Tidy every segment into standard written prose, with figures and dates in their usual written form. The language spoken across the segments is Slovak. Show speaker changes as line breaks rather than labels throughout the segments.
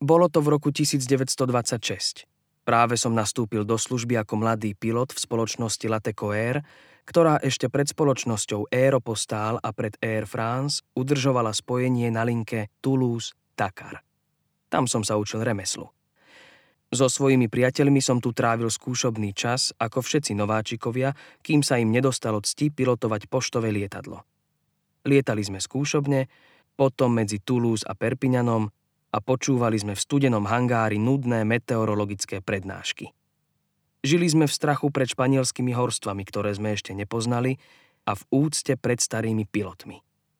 Bolo to v roku 1926. Práve som nastúpil do služby ako mladý pilot v spoločnosti Lateco Air, ktorá ešte pred spoločnosťou Aeropostale a pred Air France udržovala spojenie na linke Toulouse-Dakar. Tam som sa učil remeslu. So svojimi priateľmi som tu trávil skúšobný čas, ako všetci nováčikovia, kým sa im nedostalo cti pilotovať poštové lietadlo. Lietali sme skúšobne, potom medzi Toulouse a Perpignanom a počúvali sme v studenom hangári nudné meteorologické prednášky. Žili sme v strachu pred španielskými horstvami, ktoré sme ešte nepoznali, a v úcte pred starými pilotmi.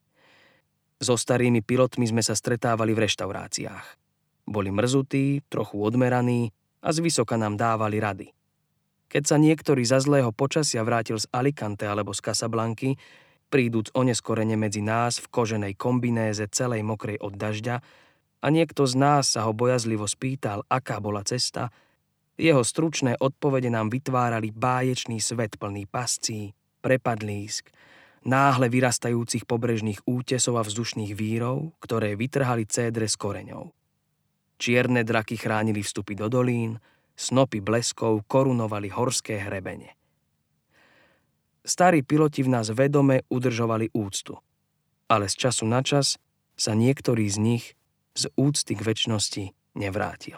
So starými pilotmi sme sa stretávali v reštauráciách. Boli mrzutí, trochu odmeraní a zvysoka nám dávali rady. Keď sa niektorý za zlého počasia vrátil z Alicante alebo z Casablanky, príduc oneskorene medzi nás v koženej kombinéze celej mokrej od dažďa, a niekto z nás sa ho bojazlivo spýtal, aká bola cesta, jeho stručné odpovede nám vytvárali báječný svet plný pascí, prepadlísk, náhle vyrastajúcich pobrežných útesov a vzdušných vírov, ktoré vytrhali cédre s koreňou. Čierne draky chránili vstupy do dolín, snopy bleskov korunovali horské hrebene. Starí piloti v nás vedome udržovali úctu, ale z času na čas sa niektorý z nich z úcty k večnosti nevrátil.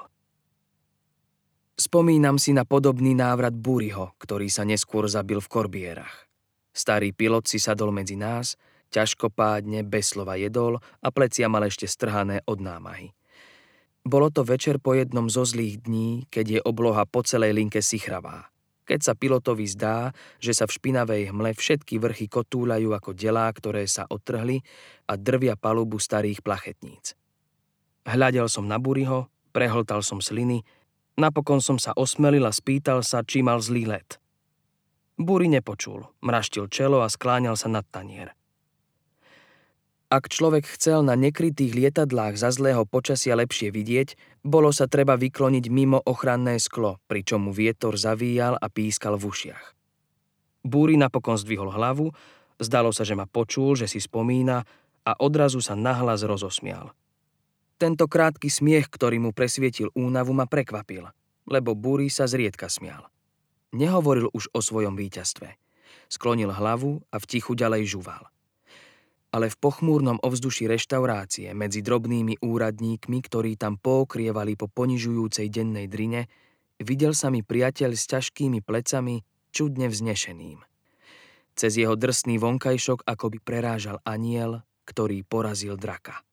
Spomínam si na podobný návrat Buriho, ktorý sa neskôr zabil v Korbierach. Starý pilot si sadol medzi nás, ťažkopádne, bez slova jedol a plecia mal ešte strhané od námahy. Bolo to večer po jednom zo zlých dní, keď je obloha po celej linke sichravá. Keď sa pilotovi zdá, že sa v špinavej hmle všetky vrchy kotúľajú ako delá, ktoré sa odtrhli a drvia palubu starých plachetníc. Hľadel som na Buriho, prehltal som sliny, napokon som sa osmelil a spýtal sa, či mal zlý let. Buri nepočul, mraštil čelo a skláňal sa nad tanier. Ak človek chcel na nekrytých lietadlách za zlého počasia lepšie vidieť, bolo sa treba vykloniť mimo ochranné sklo, pričom mu vietor zavíjal a pískal v ušiach. Buri napokon zdvihol hlavu, zdalo sa, že ma počul, že si spomína a odrazu sa nahlas rozosmial. Tento krátky smiech, ktorý mu presvietil únavu, ma prekvapil, lebo Buri sa zriedka smial. Nehovoril už o svojom víťazstve. Sklonil hlavu a v tichu ďalej žuval. Ale v pochmúrnom ovzduší reštaurácie medzi drobnými úradníkmi, ktorí tam pookrievali po ponižujúcej dennej drine, videl sa mi priateľ s ťažkými plecami, čudne vznešeným. Cez jeho drsný vonkajšok akoby prerážal anjel, ktorý porazil draka.